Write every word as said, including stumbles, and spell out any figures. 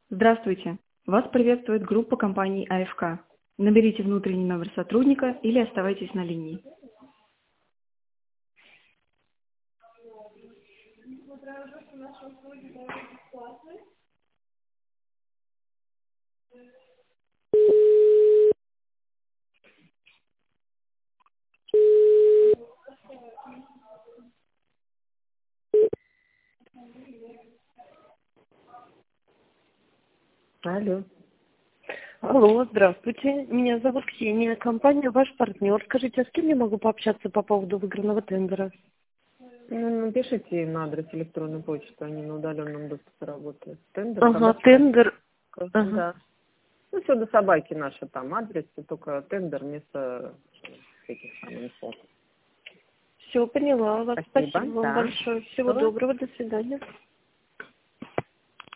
Здравствуйте! Вас приветствует группа компании А Эф Ка. Наберите внутренний номер сотрудника или оставайтесь на линии. Алло. Алло, здравствуйте. Меня зовут Ксения, компания «Ваш партнер». Скажите, а с кем я могу пообщаться по поводу выигранного тендера? Ну, напишите им на адрес электронной почты, они на удаленном доступе работают. Тендер, Ага, собачка. тендер. Ага. Да. Ну, все до собаки наши там адрес, только тендер вместо этих самых слов. Все, поняла вас. Спасибо. Спасибо вам Да. большое. Всего Что? доброго. До свидания.